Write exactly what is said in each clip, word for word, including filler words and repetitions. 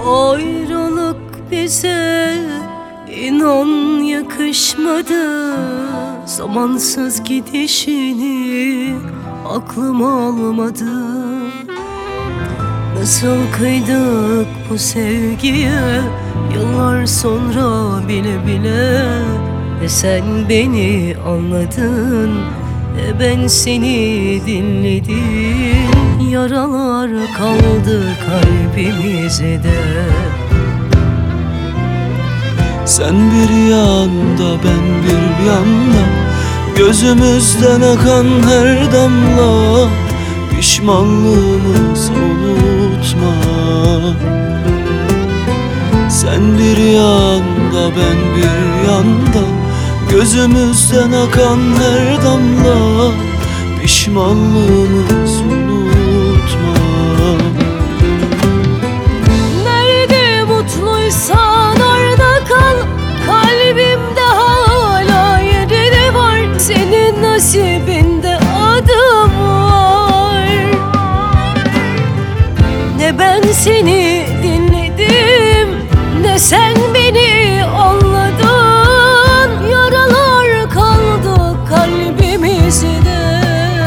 ayrılık bize inan yakışmadı. Zamansız gidişini aklım almadı. Nasıl kıydık bu sevgiye yıllar sonra bile bile. Ne sen beni anladın ne ben seni dinledim. Yaralar kaldı kalbimizde. Sen bir yanda ben bir yanda, gözümüzden akan her damla pişmanlığımızı unutma. Sen bir yanda ben bir yanda, gözümüzden akan her damla pişmanlığımızı unutma. Nerede mutluysan orada kal, kalbimde hala yeri var. Senin nasibinde adım var. Ne ben seni dinledim ne sen beni anladın. Yaralar kaldı kalbimizde.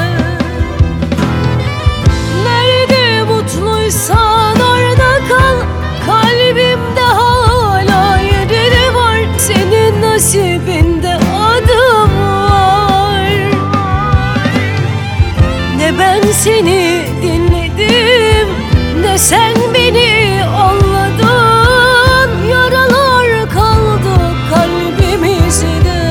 Nerede mutluysan orada kal, kalbimde hala yeri var. Senin nasibinde adım var. Ne ben seni dinledim ne sen beni anladın. Yaralar kaldı kalbimizde.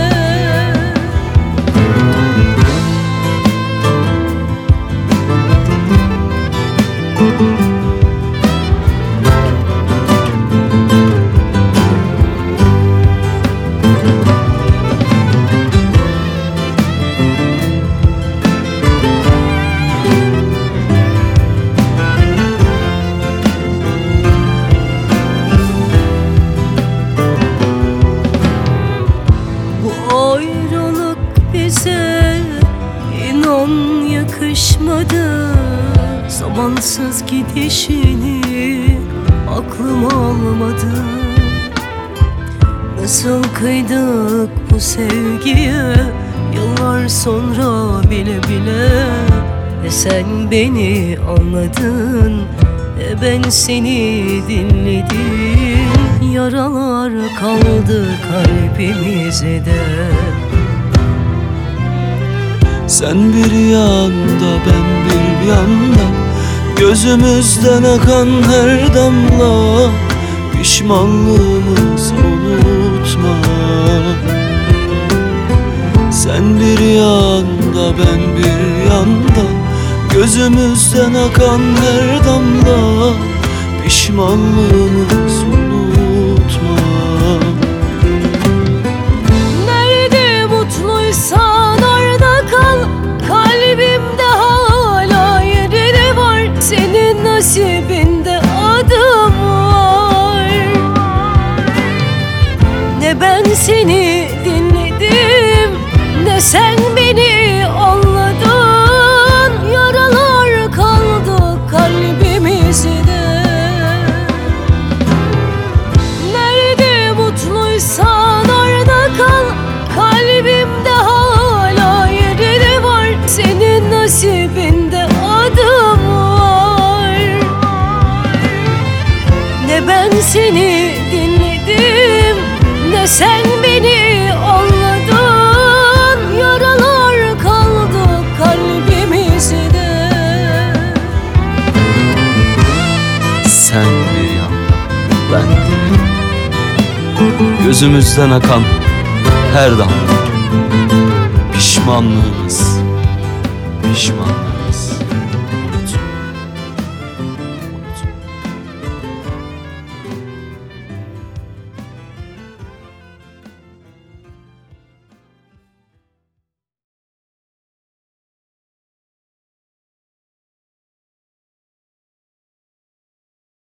Ayrılık bize inan yakışmadı. Zamansız gidişini aklım almadı. Nasıl kıydık bu sevgiye yıllar sonra bile bile. Ne sen beni anladın ne ben seni dinledim. Yaralar kaldı kalbimizde. Sen bir yanda ben bir yanda, gözümüzden akan her damla pişmanlığımızı unutma. Sen bir yanda ben bir yanda, gözümüzden akan her damla pişmanlığımızı unutma. Nerede mutluysan orada kal, kalbimde hala yeri var. Senin nasibinde adım var. Ne ben seni dinledim ne sen beni anladın. Yaralar kaldı kalbimizde. Nerede mutluysan orada kal, kalbimde hala yeri var. Senin nasibinde adım var. Ne ben seni dinledim ne sen beni anladın. Yaralar kaldı kalbimizde. Sen bir yanda ben bir yanda, gözümüzden akan her damla pişmanlığımız, pişmanlığımız.